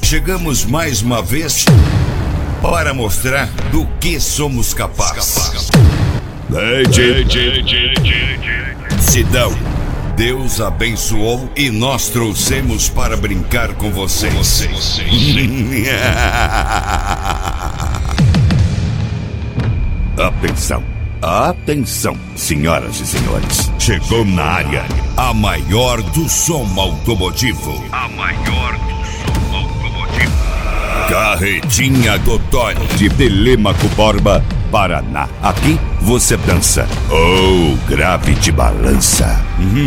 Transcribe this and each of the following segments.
Chegamos mais uma vez para mostrar do que somos capazes. Sidão, Deus abençoou e nós trouxemos para brincar com vocês. Atenção, atenção, senhoras e senhores. Chegou na área a maior do som automotivo. Carretinha do Tony, de Telêmaco Borba, Paraná. Aqui você dança ou grave de balança.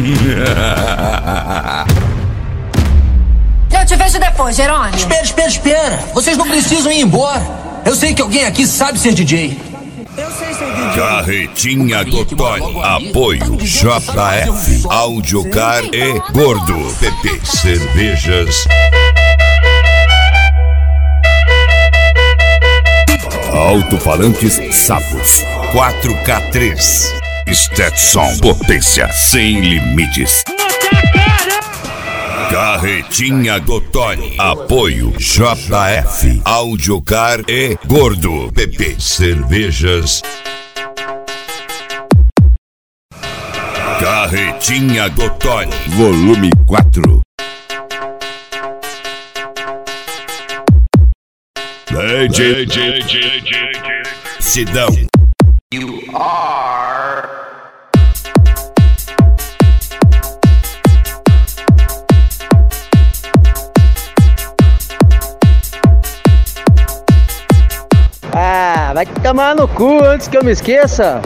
Eu te vejo depois, Jerônimo. Espera. Vocês não precisam ir embora. Eu sei que alguém aqui sabe ser DJ. Eu sei ser DJ. Carretinha do Tony. Apoio JF, Audiocar e Gordo. PP Cervejas. Alto-falantes Sapos 4K3. Stetson, potência sem limites. Carretinha do Tony. Apoio JF, Audiocar e Gordo. PP Cervejas. Carretinha do Tony. Volume 4. Sidão. You are. Ah, vai tomar no cu antes que eu me esqueça.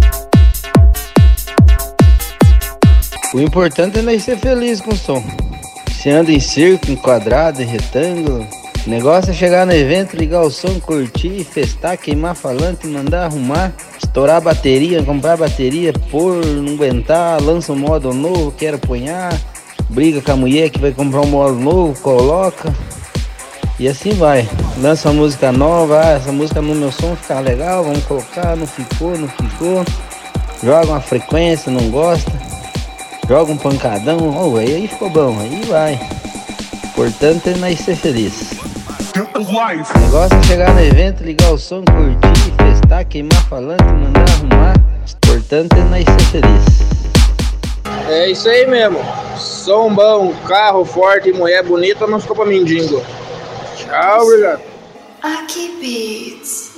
O importante é nós ser feliz com o som. Você anda em círculo, em quadrado, em retângulo. O negócio é chegar no evento, ligar o som, curtir, festar, queimar falante, mandar arrumar, estourar a bateria, comprar bateria, pôr, não aguentar, lança um modo novo, quer apunhar, briga com a mulher que vai comprar um modo novo, coloca, e assim vai. Lança uma música nova, essa música no meu som fica legal, vamos colocar, não ficou, joga uma frequência, não gosta, joga um pancadão, aí ficou bom, aí vai. Importante é nós ser feliz. O negócio é chegar no evento, ligar o som, curtir, festar, queimar falante, mandar arrumar. O importante é nós ser feliz. É isso aí mesmo. Som bom, carro forte e mulher bonita não ficou pra mendigo. Tchau, obrigado. Aqui Beats.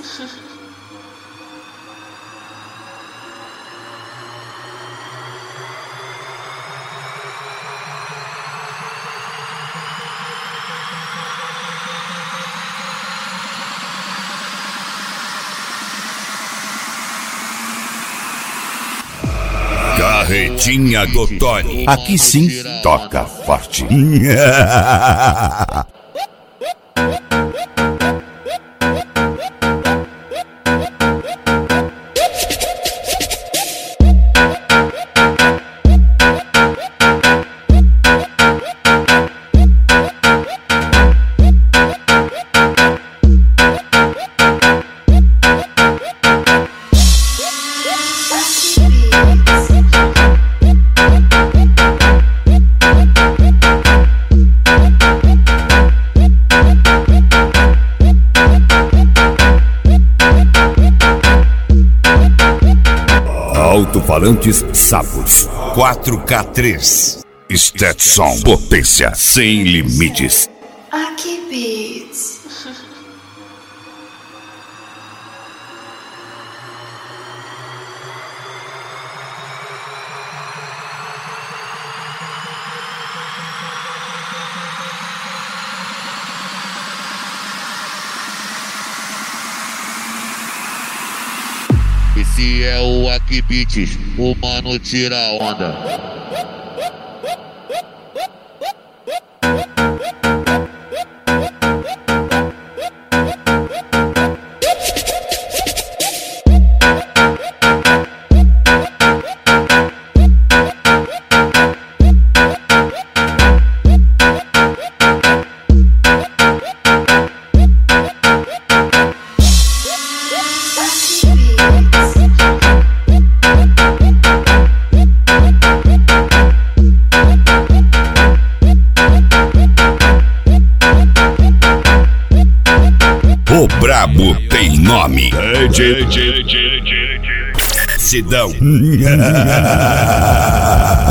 Carretinha do Tony. Aqui sim toca forte. Alto-falantes Sapos 4K3. Stetson, potência sem limites. Aqui Beats. Esse é o Aqui Beats, o mano tira onda. O brabo tem nome. Sidão.